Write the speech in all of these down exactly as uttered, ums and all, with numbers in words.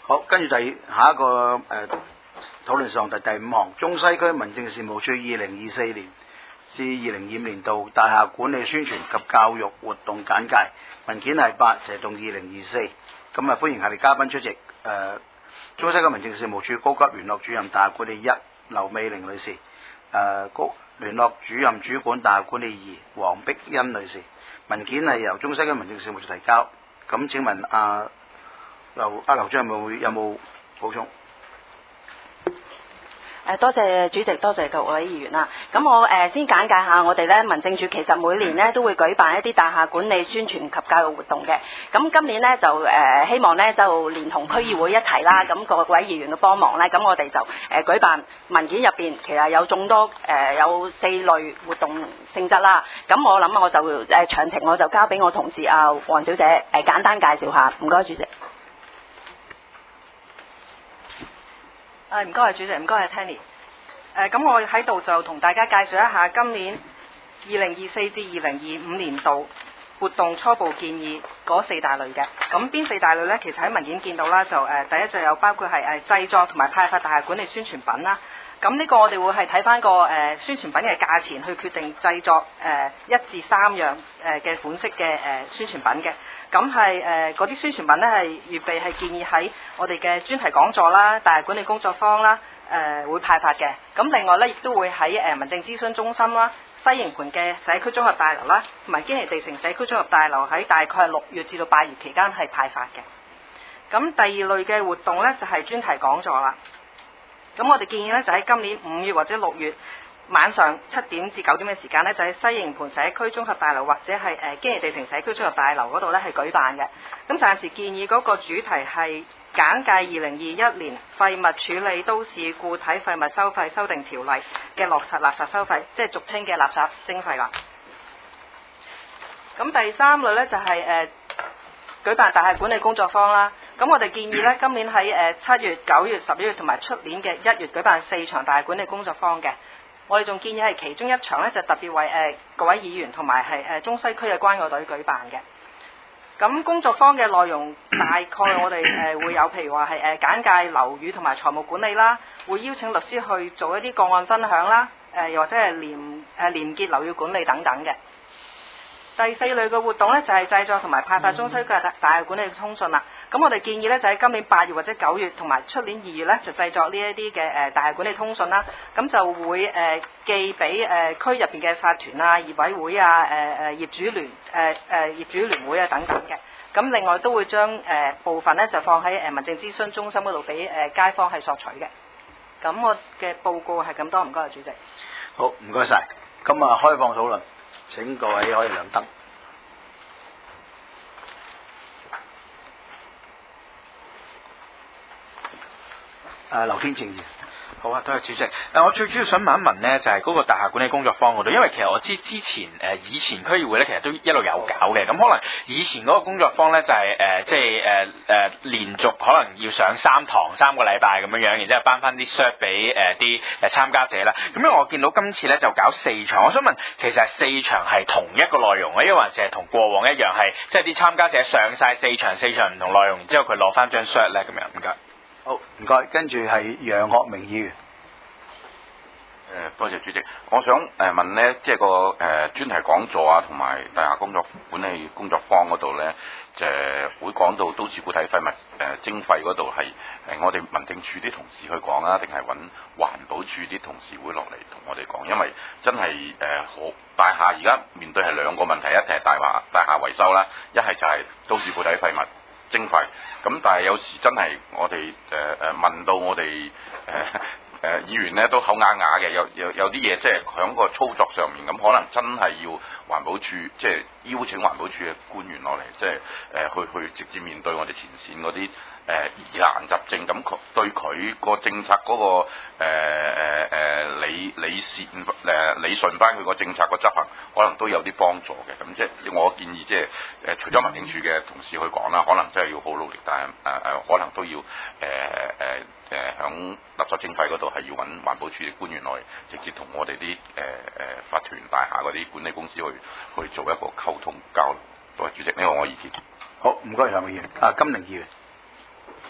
好，跟住第下一個誒、呃、討論上第第五項，中西區民政事務處二零二四年至二零二五年度大廈管理宣傳及教育活動簡介，文件係八，蛇動二零二四。咁啊，歡迎下列嘉賓出席。誒、呃，中西區民政事務處高級聯絡主任大廈管理一劉美玲女士，誒、呃、高聯絡主任主管大廈管理二黃碧欣女士。文件係由中西區民政事務處提交。咁請問阿劉阿劉主任有冇有冇補充？ 誒多謝主席，多謝各位議員啦。咁我誒先簡介下我哋咧民政處其實每年咧都會舉辦一啲大廈管理宣傳及教育活動嘅。咁今年咧就誒希望咧就連同區議會一齊啦，咁各位議員嘅幫忙咧，咁我哋就誒舉辦文件入邊其實有眾多誒有四類活動性質啦。咁我諗我就誒詳情我就交俾我同事阿黃小姐誒簡單介紹下。唔該主席。 誒唔該，主席，唔該，係 Tanny。誒咁我喺度就同大家介紹一下今年二零二四至二零二五年度活動初步建議嗰四大類嘅。咁邊四大類呢？其實喺文件見到啦，就誒、呃、第一就有包括係誒製作同埋派發大廈管理宣傳品啦。咁呢個我哋會係睇翻個誒、呃、宣傳品嘅價錢去決定製作誒一、呃、至三樣誒嘅款式嘅誒、呃、宣傳品嘅。咁係誒嗰啲宣傳品呢，係預備係建議喺我哋嘅專題講座啦、大廈管理工作坊啦誒、呃、會派發嘅。咁另外呢，亦都會喺誒民政諮詢中心啦、西營盤嘅社區綜合大樓啦，同埋堅尼地城社區綜合大樓喺大概六月至到八月期間係派發嘅。咁第二類嘅活動呢，就係、是、專題講座啦。咁我哋建議呢，就喺今年五月或者六月晚上七點至九點嘅時間呢，就喺西營盤社區綜合大樓或者係誒堅尼地城社區綜合大樓嗰度呢，係舉辦嘅。咁暫時建議嗰個主題係簡介二零二一年廢物處理都市固體廢物收費修訂條例嘅落實垃圾收費，即係俗稱嘅垃圾徵費啦。咁第三類呢，就係、是、誒、呃、舉辦大廈管理工作坊啦。咁我哋建議呢，今年喺誒七月、九月、十一月同埋出年嘅一月舉辦四場大廈管理工作坊嘅。我哋仲建議係其中一場呢，就特別為誒、呃、各位議員同埋係誒中西區嘅關愛隊舉辦嘅。咁工作坊嘅內容大概我哋誒、呃、會有，譬如話係誒簡介樓宇同埋財務管理啦，會邀請律師去做一啲個案分享啦，誒、呃、又或者係連誒連結樓宇管理等等嘅。第四類嘅活動呢，就係、是、製作同埋派發中西區嘅大廈管理通訊啦。咁我哋建議呢，就喺今年八月或者九月同埋出年二月呢，就製作呢一啲嘅誒大廈管理通訊啦。咁就會誒、呃、寄俾誒、呃、區入邊嘅法團啊、業委會啊、誒、呃、誒業主聯誒誒、呃呃、業主聯會啊等等嘅。咁另外都會將誒、呃、部分呢，就放喺誒民政諮詢中心嗰度俾誒街坊係索取嘅。咁我嘅報告係咁多，唔該，主席。 好，唔該晒。咁啊，開放討論。請各位可以亮燈。誒，劉天正議員。 好啊，多謝主席。誒，我最主要想問一問呢，就係、是、嗰個大廈管理工作坊嗰度，因為其實我知之前誒、呃、以前區議會咧，其實都一路有搞嘅。咁可能以前嗰個工作坊咧，就係、是、誒、呃、即係誒誒連續可能要上三堂三個禮拜咁樣樣，然之後頒翻啲 cert 俾誒啲誒參加者啦。咁因為我見到今次咧就搞四場，我想問其實係四場係同一個內容咧，抑或還是係同過往一樣係即係啲參加者上晒四場四場唔同內容，然之後佢攞翻張 cert 咧咁樣？唔該。 好，唔該，跟住係楊學明議員。 誒，多謝主席。我想誒問呢，即係個誒專題講座啊，同埋大廈工作管理工作坊嗰度呢，就會講到都市固體廢物誒徵費嗰度係誒我哋民政處啲同事去講啊，定係揾環保處啲同事會落嚟同我哋講？因為真係誒好大廈而家面對係兩個問題，一係大廈大廈維修啦，一係就係都市固體廢物徵費。咁但係有時真係我哋誒誒問到我哋誒。呃誒、呃、議員咧都口啞啞嘅，有有有啲嘢即係喺個操作上面咁，可能真係要環保署即係邀請環保署嘅官員落嚟，即係誒、呃、去去直接面對我哋前線嗰啲誒疑難雜症，咁佢對佢個政策嗰、那個誒誒誒理理善誒理順翻佢個政策個執行，可能都有啲幫助嘅。咁即係我建議即係誒除咗民政處嘅同事去講啦，可能真係要好努力，但係誒誒可能都要誒誒。呃呃誒響垃圾徵費嗰度係要揾環保署嘅官員來直接同我哋啲誒誒法團大廈嗰啲管理公司去去做一個溝通交流。多謝主席，呢個我意見。 好，唔該，楊議員。啊，金玲議員。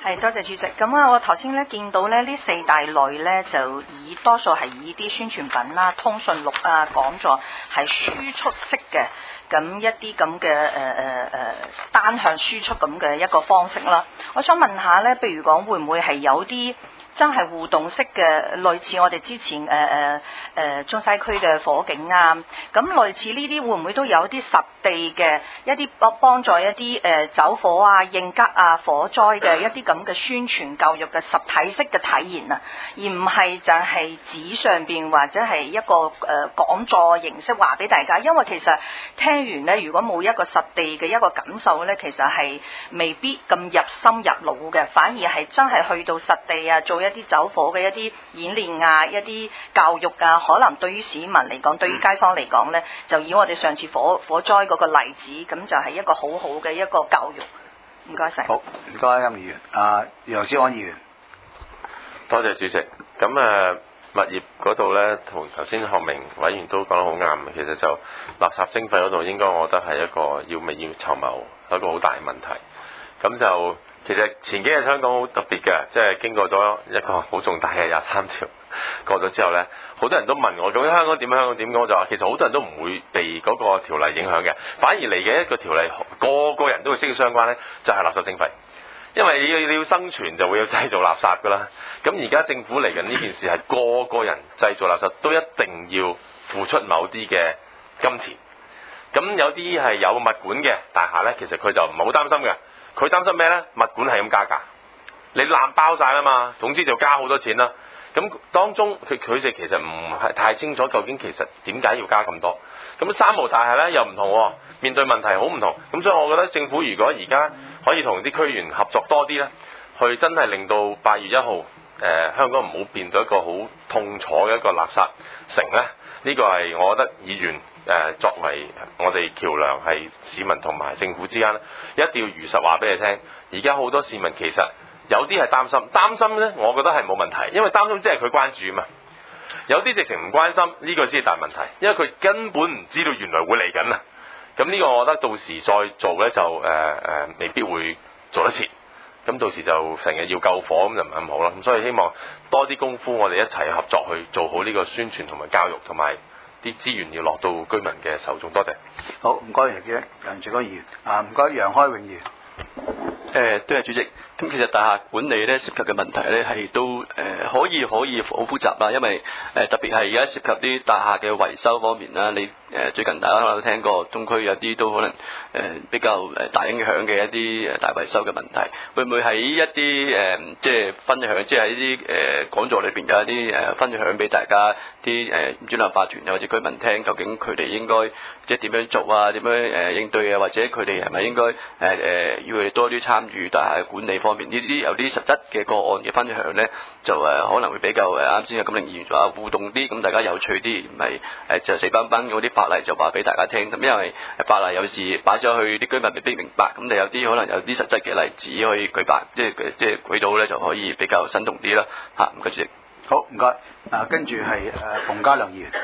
係多謝主席。咁啊，我頭先咧見到咧呢四大類咧就以多數係以啲宣傳品啦、通訊錄啊、講座係輸出式嘅，咁一啲咁嘅誒誒誒單向輸出咁嘅一個方式啦。我想問下咧，譬如講會唔會係有啲真係互動式嘅，類似我哋之前誒誒誒中西區嘅火警啊，咁類似呢啲會唔會都有啲實地嘅一啲幫幫助一啲誒、呃、走火啊、應急啊、火災嘅一啲咁嘅宣傳教育嘅實體式嘅體驗啊，而唔係就係紙上邊或者係一個誒、呃、講座形式話俾大家，因為其實聽完咧，如果冇一個實地嘅一個感受咧，其實係未必咁入心入腦嘅，反而係真係去到實地啊，做一啲走火嘅一啲演練啊，一啲教育啊，可能對於市民嚟講，對於街坊嚟講咧，就以我哋上次火火災嗰個例子，咁就係一個好好嘅一個教育。唔該晒。 好，唔該，金議員。啊，楊思安議員。 多謝主席。咁誒物業嗰度咧，同頭先學明委員都講得好啱。其實就垃圾徵費嗰度，應該我覺得係一個要未雨綢繆一個好大嘅問題。咁就其實前幾日香港好特別嘅，即係經過咗一個好重大嘅廿三條過咗之後咧，好多人都問我究竟香港點？香港點？我就話其實好多人都唔會被嗰個條例影響嘅，反而嚟嘅一個條例，個個人都會息息相關咧，就係垃圾徵費。因為你要你要生存就會有製造垃圾噶啦。咁而家政府嚟緊呢件事係個個人製造垃圾都一定要付出某啲嘅金錢。咁有啲係有物管嘅大廈咧，其實佢就唔係好擔心嘅。佢擔心咩咧？物管係咁加價，你爛包晒啦嘛，總之就加好多錢啦。咁當中佢佢哋其實唔係太清楚究竟其實點解要加咁多。咁三無大廈咧又唔同喎，面對問題好唔同。咁所以我覺得政府如果而家可以同啲區員合作多啲咧，去真係令到八月一號誒香港唔好變咗一個好痛楚嘅一個垃圾城咧。呢、這個係我覺得議員誒、呃、作為我哋橋梁係市民同埋政府之間咧，一定要如實話俾你聽。而家好多市民其實有啲係擔心，擔心咧，我覺得係冇問題，因為擔心即係佢關注嘛。有啲直情唔關心，呢、這個先係大問題，因為佢根本唔知道原來會嚟緊啊。咁呢個我覺得到時再做咧就誒誒、呃、未必會做得切。咁到時就成日要救火咁就唔係咁好啦。咁所以希望多啲功夫，我哋一齊合作去做好呢個宣傳同埋教育，同埋啲資源要落到居民嘅手中。多謝。 好，唔該，楊志楊志剛議員。啊，唔該，楊開永議員。 誒，多謝主席。咁其實大廈管理咧涉及嘅問題咧係都誒、呃、可以可以好複雜啦，因為誒、呃、特別係而家涉及啲大廈嘅維修方面啦，你誒、呃、最近大家可能都聽過中區有啲都可能誒、呃、比較誒大影響嘅一啲誒大維修嘅問題，會唔會喺一啲誒、呃、即係分享，即係喺啲誒講座裏邊有一啲誒分享俾大家啲誒專業法團又或者居民聽，究竟佢哋應該即係點樣做啊？點樣誒應對啊？或者佢哋係咪應該誒誒、呃呃、要佢哋多啲參與大廈管理方面呢啲有啲實質嘅個案嘅分享咧，就誒、呃、可能會比較誒啱先嘅金玲議員話互動啲，咁大家有趣啲，唔係誒就死板板嗰啲法例就話俾大家聽。咁因為法例有時擺咗去啲居民未必明白，咁你有啲可能有啲實質嘅例子可以舉辦，即係即係舉到咧就可以比較生動啲啦。嚇，唔該主席。 好，唔該。啊，跟住係誒馮家良議員。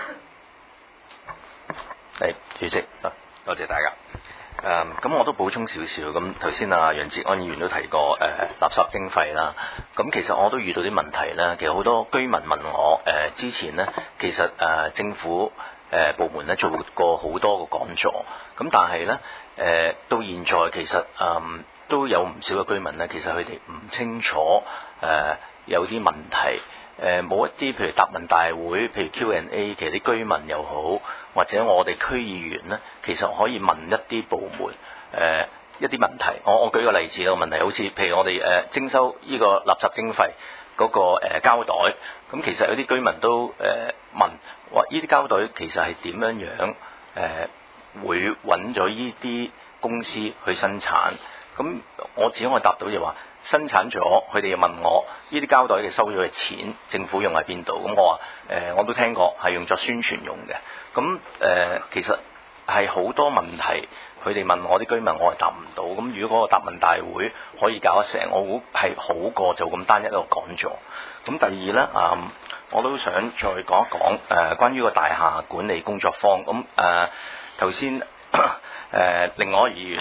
係主席，多謝大家。誒咁、um, 我都補充少少，咁頭先啊楊哲安議員都提過誒、呃、垃圾徵費啦，咁其實我都遇到啲問題啦。其實好多居民問我誒、呃、之前呢，其實誒、呃、政府誒、呃、部門咧做過好多個講座，咁但係咧誒到現在其實誒、呃、都有唔少嘅居民咧，其實佢哋唔清楚誒、呃、有啲問題。誒冇、呃、一啲譬如答問大會，譬如 Q and A， 其實啲居民又好，或者我哋區議員咧，其實可以問一啲部門誒、呃、一啲問題。我我舉個例子啦，個問題好似譬如我哋誒、呃、徵收呢個垃圾徵費嗰、那個誒、呃、膠袋，咁其實有啲居民都誒、呃、問話，呢啲膠袋其實係點樣樣誒、呃、會揾咗呢啲公司去生產？咁我只可以答到就話。生產咗，佢哋又問我呢啲膠袋嘅收咗嘅錢，政府用喺邊度？咁我話誒、呃，我都聽過係用作宣傳用嘅。咁誒、呃，其實係好多問題，佢哋問我啲居民，我係答唔到。咁如果嗰個答問大會可以搞得成，我估係好過就咁單一一個講座。咁第二咧，啊、呃，我都想再講一講誒、呃，關於個大廈管理工作坊。咁誒頭先誒另外一個議員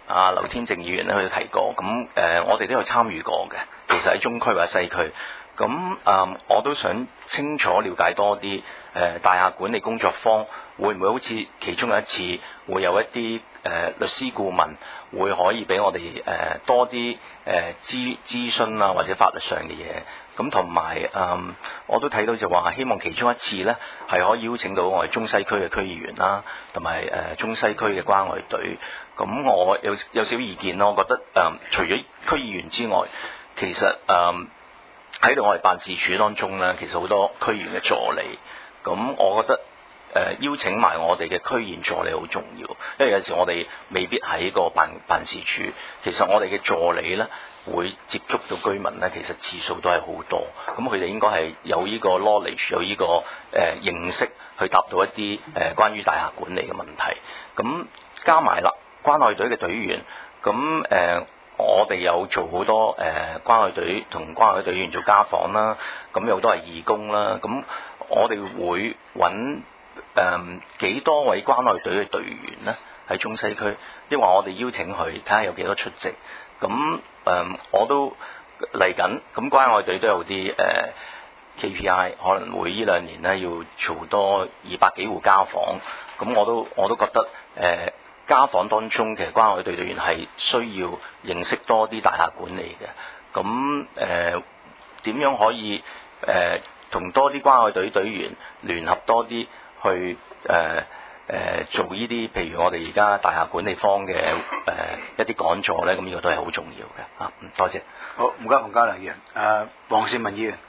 阿劉天正議員咧，佢提過，咁誒、呃、我哋都有參與過嘅，其實喺中區或者西區，咁誒、呃、我都想清楚了解多啲誒、呃、大廈管理工作坊會唔會好似其中有一次會有一啲誒、呃、律師顧問會可以俾我哋誒、呃、多啲誒諮諮詢啊，或者法律上嘅嘢。咁同埋誒，我都睇到就話希望其中一次呢係可以邀請到我哋中西區嘅區議員啦，同埋誒中西區嘅關愛隊。咁我有有少意見咯，我覺得誒、呃、除咗區議員之外，其實誒喺度我哋辦事處當中呢，其實好多區議員嘅助理。咁我覺得誒、呃、邀請埋我哋嘅區議員助理好重要，因為有時我哋未必喺個辦辦事處，其實我哋嘅助理呢會接觸到居民呢，其實次數都係好多。咁佢哋應該係有呢個 knowledge， 有呢、呢個誒、呃、認識去答到一啲誒、呃、關於大廈管理嘅問題。咁加埋啦，關愛隊嘅隊員，咁誒、呃、我哋有做好多誒、呃、關愛隊同關愛隊員做家訪啦，咁有好多係義工啦。咁我哋會揾誒、呃、幾多位關愛隊嘅隊員呢？喺中西區，因為我哋邀請佢睇下有幾多出席。咁誒、呃、我都嚟緊，咁關愛隊都有啲誒、呃、K P I， 可能會呢兩年咧要做多二百幾戶家訪。咁我都我都覺得誒、呃、家訪當中，其實關愛隊隊員係需要認識多啲大廈管理嘅。咁誒點樣可以誒同、呃、多啲關愛隊隊員聯合多啲去誒？呃誒、呃、做呢啲，譬如我哋而家大廈管理方嘅誒、呃、一啲講座咧，咁呢個都係好重要嘅啊！嗯，多謝。 好，唔該，洪家良議員。誒，黃善文議員。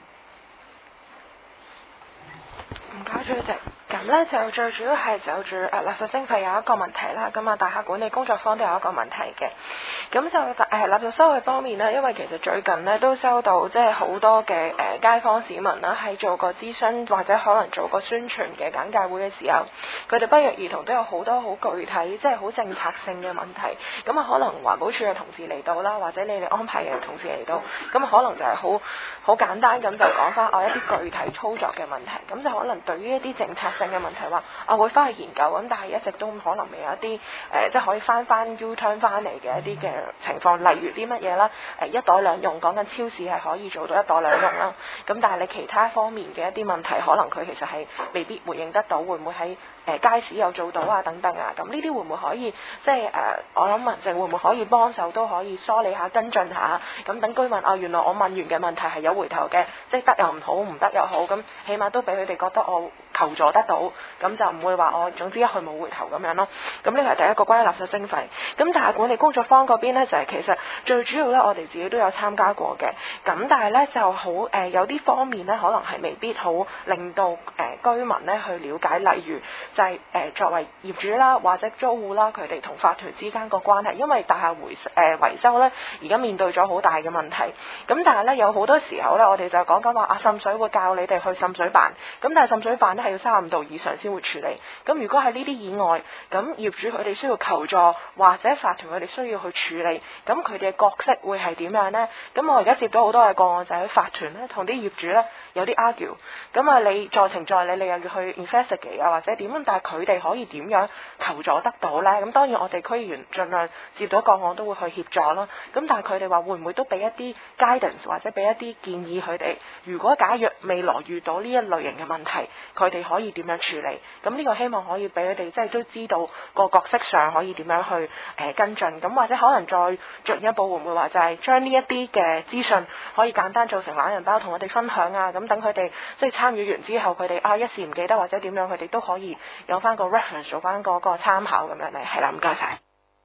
唔該，主席。咁咧就最主要係就住誒垃圾徵費有一個問題啦，咁啊大廈管理工作坊都有一個問題嘅。咁就誒垃圾收費方面呢，因為其實最近呢都收到即係好多嘅誒、呃、街坊市民啦，喺做個諮詢或者可能做個宣傳嘅簡介會嘅時候，佢哋不約而同都有好多好具體即係好政策性嘅問題。咁啊可能環保署嘅同事嚟到啦，或者你哋安排嘅同事嚟到，咁啊可能就係好好簡單咁就講翻我一啲具體操作嘅問題。咁就可能對於一啲政策性嘅問題話，我會翻去研究，咁但係一直都可能未有一啲誒、呃，即係可以翻翻 U turn 翻嚟嘅一啲嘅情況，例如啲乜嘢啦？誒、呃、一袋兩用，講緊超市係可以做到一袋兩用啦。咁但係你其他方面嘅一啲問題，可能佢其實係未必回應得到，會唔會喺誒、呃、街市有做到啊？等等啊？咁呢啲會唔會可以即係誒、呃？我諗民政會唔會可以幫手，都可以梳理下、跟進下。咁等居民啊，原來我問完嘅問題係有回頭嘅，即係得又唔好，唔得又好，咁起碼都俾佢哋覺得我求助得到，咁就唔會話我總之一去冇回頭咁樣咯。咁呢個係第一個關於垃圾徵費。咁大廈管理工作坊嗰邊呢，就係、是、其實最主要呢，我哋自己都有參加過嘅。咁但係呢，就好誒、呃，有啲方面呢，可能係未必好令到誒、呃、居民呢去了解，例如就係、是、誒、呃、作為業主啦或者租戶啦，佢哋同法團之間個關係，因為大廈回誒、呃、維修呢，而家面對咗好大嘅問題。咁但係呢，有好多時候呢，我哋就講緊話啊滲水會教你哋去滲水辦，咁但係滲水辦呢係要三十五度以上先會處理。咁如果係呢啲以外，咁業主佢哋需要求助，或者法團佢哋需要去處理，咁佢哋嘅角色會係點樣呢？咁我而家接到好多嘅個案，就係、是、法團咧同啲業主咧有啲 argue，咁啊你在情在理，你又要去 investigate 啊或者點樣，但係佢哋可以點樣求助得到呢？咁當然我哋區議員盡量接到個案都會去協助啦。咁但係佢哋話會唔會都俾一啲 guidance 或者俾一啲建議佢哋？如果假若未來遇到呢一類型嘅問題，佢哋可以點樣處理？咁呢個希望可以俾佢哋即係都知道個角色上可以點樣去誒、呃、跟進。咁或者可能再進一步會唔會話就係將呢一啲嘅資訊可以簡單做成懶人包同我哋分享啊？咁等佢哋即係參與完之後，佢哋啊一時唔記得或者點樣，佢哋都可以有翻個 reference 做翻嗰個參考咁樣咧。係啦，唔該晒。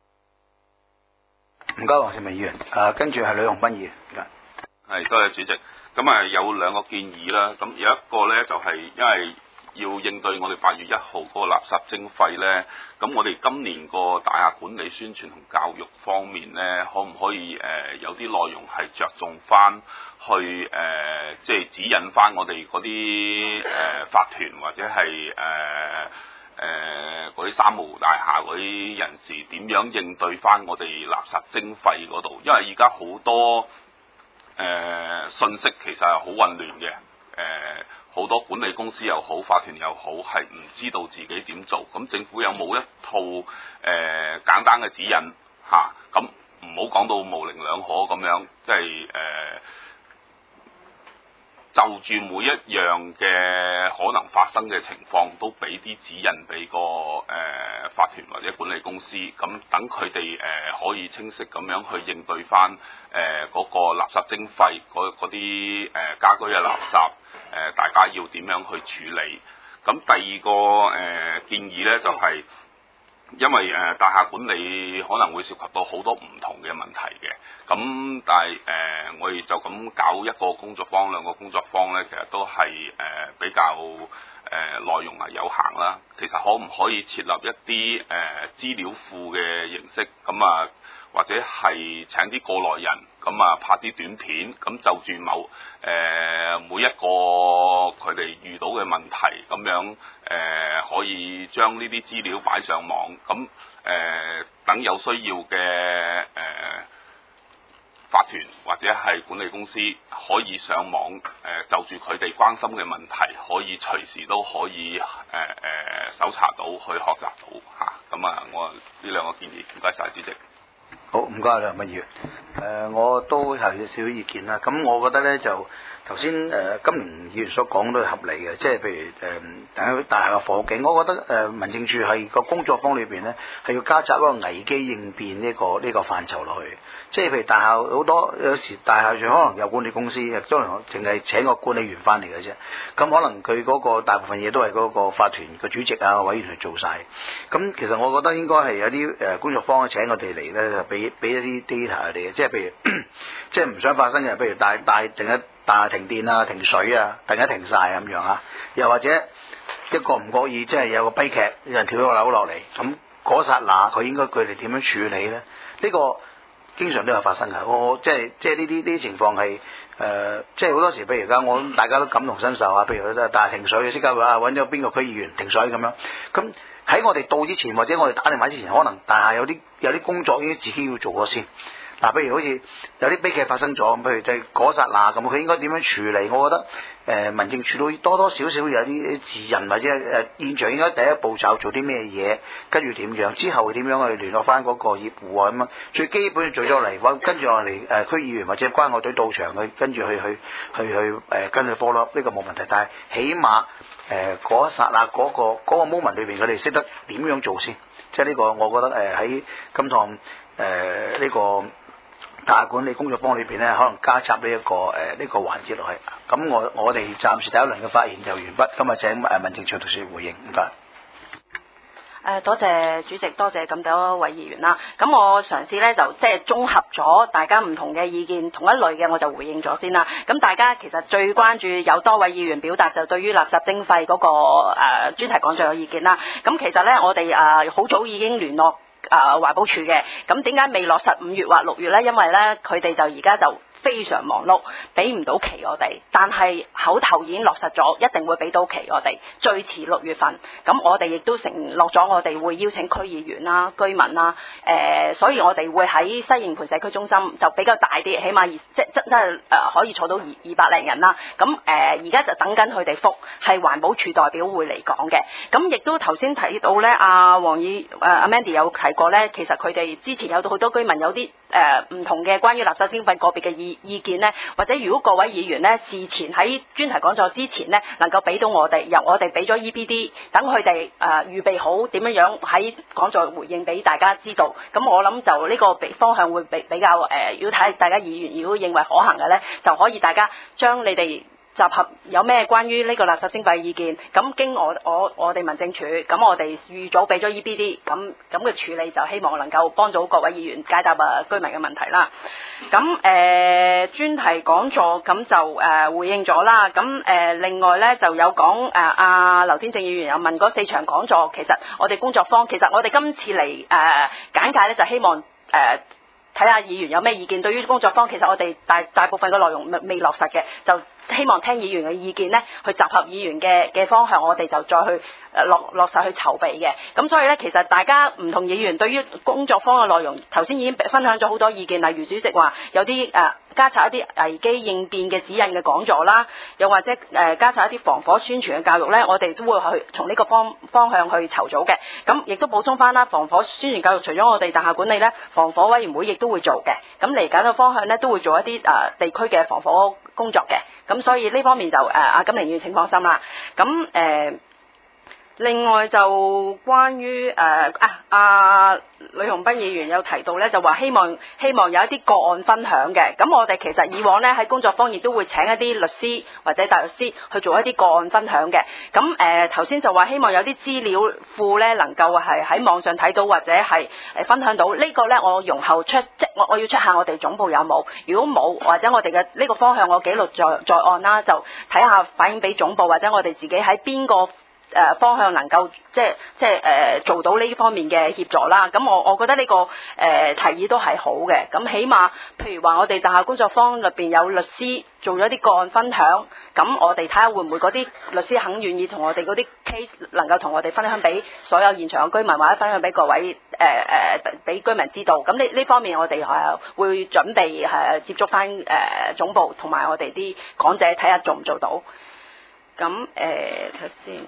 唔該，黃善文議員。誒、啊，跟住係呂雄斌議員。 係，多謝主席。咁啊有兩個建議啦。咁有一個咧就係、是、因為要應對我哋八月一號嗰個垃圾徵費咧，咁我哋今年個大廈管理宣傳同教育方面咧，可唔可以誒、呃、有啲內容係着重翻去誒、呃，即係指引翻我哋嗰啲誒法團或者係誒誒嗰啲三無大廈嗰啲人士點樣應對翻我哋垃圾徵費嗰度？因為而家好多誒、呃、信息其實係好混亂嘅，誒、呃。好多管理公司又好，法團又好，係唔知道自己點做。咁政府有冇一套誒、呃、簡單嘅指引， 唔好講到模棱兩可咁樣，即係誒。呃就住每一樣嘅可能發生嘅情況，都俾啲指引俾個誒、呃、法團或者管理公司，咁等佢哋誒可以清晰咁樣去應對翻誒嗰個垃圾徵費嗰啲誒家居嘅垃圾，誒、呃、大家要點樣去處理？咁第二個誒、呃、建議咧就係、是。因為誒、呃、大廈管理可能會涉及到好多唔同嘅問題嘅，咁但係誒、呃、我哋就咁搞一個工作坊兩個工作坊咧，其實都係誒、呃、比較誒、呃、內容係有限啦。其實可唔可以設立一啲誒、呃、資料庫嘅形式，咁啊或者係請啲過來人，咁啊拍啲短片，咁就住某誒、呃、每一個佢哋遇到嘅問題咁樣。誒、呃、可以將呢啲資料擺上網，咁誒、呃、等有需要嘅誒、呃、法團或者係管理公司可以上網誒、呃、就住佢哋關心嘅問題，可以隨時都可以誒誒、呃呃、搜查到去學習到嚇。咁啊，我呢兩個建議，唔該晒主席。 好，唔該梁文業。誒、呃，我都係有少少意見啦。咁我覺得咧就頭先誒金年議員所講都係合理嘅，即係譬如誒大家大廈嘅火警，我覺得誒、呃、民政處係個工作坊裏邊咧係要加插一個危機應變呢、這個呢、這個範疇落去。即係譬如大廈好多有時大廈上可能有管理公司，亦都能淨係請個管理員翻嚟嘅啫。咁可能佢嗰個大部分嘢都係嗰個法團嘅主席啊委員去做晒。咁其實我覺得應該係有啲誒工作坊請我哋嚟咧，就俾俾一啲 data 佢哋嘅，即係譬如即係唔想發生嘅，譬如大大突然間大停電啊、停水啊，突然間停晒咁樣啊，又或者一個唔覺意，即係有個悲劇，有人跳咗個樓落嚟，咁嗰剎那佢應該佢哋點樣處理咧？呢、呢個經常都有發生嘅。我即係即係呢啲呢啲情況係誒、呃，即係好多時，譬如而家我大家都感同身受啊，譬如佢大停水，即刻話揾咗邊個區議員停水咁樣，咁喺我哋到之前或者我哋打電話之前，可能大廈有啲有啲工作已經自己要做咗先。嗱、啊，譬如好似有啲悲劇發生咗，譬如就係嗰剎那咁，佢應該點樣處理？我覺得誒、呃、民政處都多多少少有啲指引，或者誒、呃、現場應該第一步驟做啲咩嘢，跟住點樣，之後點樣去聯絡翻嗰個業戶啊咁樣。最基本做咗嚟，跟住我嚟誒區議員或者關愛隊到場去，跟住去去去去誒、呃、跟佢 follow 呢個冇問題。但係起碼誒嗰一剎那嗰、那個嗰、那個 moment 裏邊，佢哋識得點樣做先。即係呢個，我覺得誒喺今趟誒呢個大廈管理工作坊裏邊咧，可能加插呢、這、一個誒呢、呃這個環節落去。咁我我哋暫時第一輪嘅發言就完畢。今日請誒民政處同事回應，唔該。 誒多謝主席，多謝咁多位議員啦。咁我嘗試咧就即係綜合咗大家唔同嘅意見，同一類嘅我就回應咗先啦。咁大家其實最關注有多位議員表達就對於垃圾徵費嗰個誒專題講座有意見啦。咁其實咧我哋誒好早已經聯絡誒環保署嘅。咁點解未落實五月或六月咧？因為咧佢哋就而家就非常忙碌，俾唔到期我哋，但係口頭已經落實咗，一定會俾到期我哋，最遲六月份。咁我哋亦都承諾咗，我哋會邀請區議員啦、居民啦，誒、呃，所以我哋會喺西營盤社區中心就比較大啲，起碼即即真係誒可以坐到二二百零人啦。咁誒而家就等緊佢哋覆，係環保署代表會嚟講嘅。咁亦都頭先睇到咧，阿黃議誒阿 Mandy 有提過咧，其實佢哋之前有好多居民有啲誒唔同嘅關於垃圾徵費個別嘅意意見呢，或者如果各位議員呢，事前喺專題講座之前呢，能夠俾到我哋，由我哋俾咗 E P D， 等佢哋誒預備好點樣樣喺講座回應俾大家知道。咁我諗就呢個方向會比比較誒、呃，如果睇大家議員如果認為可行嘅呢，就可以大家將你哋集合有咩關於呢個垃圾徵費意見，咁經我我我哋民政處，咁我哋預早俾咗 E P D， 咁咁嘅處理就希望能夠幫到各位議員解答啊居民嘅問題啦。咁誒、呃、專題講座咁就誒、呃、回應咗啦。咁誒、呃、另外咧就有講誒阿劉天正議員有問嗰四場講座，其實我哋工作坊，其實我哋今次嚟誒、呃、簡介咧就希望誒。呃睇下議員有咩意見，對於工作坊其實我哋大大部分嘅內容未未落實嘅，就希望聽議員嘅意見咧，去集合議員嘅嘅方向，我哋就再去誒落落實去籌備嘅。咁所以咧，其實大家唔同議員對於工作坊嘅內容，頭先已經分享咗好多意見，例如主席話有啲誒、呃、加插一啲危機應變嘅指引嘅講座啦，又或者誒、呃、加插一啲防火宣傳嘅教育咧，我哋都會去從呢個方方向去籌組嘅。咁亦都補充翻啦，防火宣傳教育除咗我哋大廈管理咧，防火委員會亦都會做嘅。咁嚟緊嘅方向咧，都會做一啲誒、呃、地區嘅防火工作嘅。咁所以呢方面就誒阿金玲議員請放心啦。咁誒、呃、另外就關於誒、呃、啊阿呂雄斌議員有提到咧，就話希望希望有一啲個案分享嘅。咁我哋其實以往咧喺工作坊亦都會請一啲律師或者大律師去做一啲個案分享嘅。咁誒頭先就話希望有啲資料庫咧能夠係喺網上睇到或者係誒分享到。這個、呢個咧我容後出即我我要出下我哋總部有冇？如果冇或者我哋嘅呢個方向我記錄在在案啦，就睇下反映俾總部或者我哋自己喺邊個誒、呃、方向能夠即係即係誒、呃、做到呢方面嘅協助啦。咁我我覺得呢、這個誒、呃、提議都係好嘅。咁起碼譬如話我哋大廈工作坊裏邊有律師做咗啲個案分享，咁我哋睇下會唔會嗰啲律師肯願意同我哋嗰啲 case 能夠同我哋分享俾所有現場嘅居民，或者分享俾各位誒誒俾居民知道。咁呢呢方面我哋係會準備係接觸翻誒總部同埋我哋啲講者睇下做唔做到。咁誒睇先。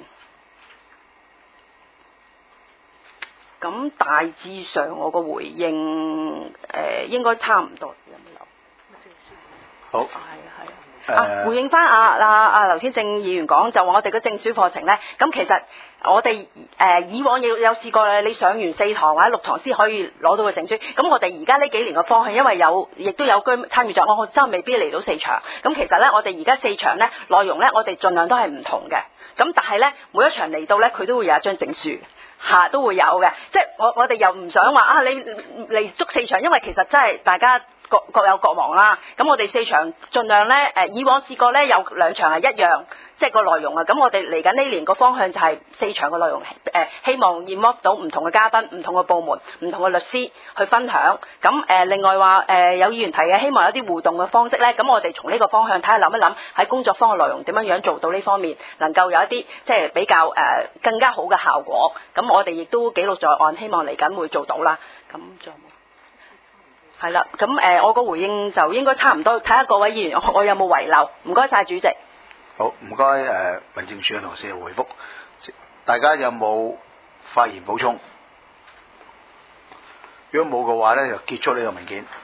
咁大致上我個回應誒、呃、應該差唔多，有冇留？ 好。 係係啊，回應翻阿阿阿劉天正議員講，就話我哋嘅證書課程咧，咁其實我哋誒、呃、以往亦有試過咧，你上完四堂或者六堂先可以攞到個證書。咁我哋而家呢幾年嘅方向，因為有亦都有居參與咗，我真係未必嚟到四場。咁其實咧，我哋而家四場咧內容咧，我哋盡量都係唔同嘅。咁但係咧，每一場嚟到咧，佢都會有一張證書。嚇都會有嘅，即係我我哋又唔想話啊你嚟足四場，因為其實真係大家各各有各忙啦。咁我哋四場盡量咧誒，以往試過咧有兩場係一樣，即係個內容啊。咁我哋嚟緊呢年個方向就係四場嘅內容，誒、呃、希望 involve 到唔同嘅嘉賓、唔同嘅部門、唔同嘅律師去分享。咁誒、呃、另外話誒、呃、有議員提嘅，希望有啲互動嘅方式咧。咁我哋從呢個方向睇下諗一諗喺工作坊嘅內容點樣樣做到呢方面，能夠有一啲即係比較誒、呃、更加好嘅效果。咁我哋亦都記錄在案，希望嚟緊會做到啦。咁仲有冇？係啦，咁誒、呃，我個回應就應該差唔多，睇下各位議員我，我有冇遺漏？唔該晒主席。 好，唔該誒，民政處嘅同事回覆，大家有冇發言補充？如果冇嘅話咧，就結束呢個文件。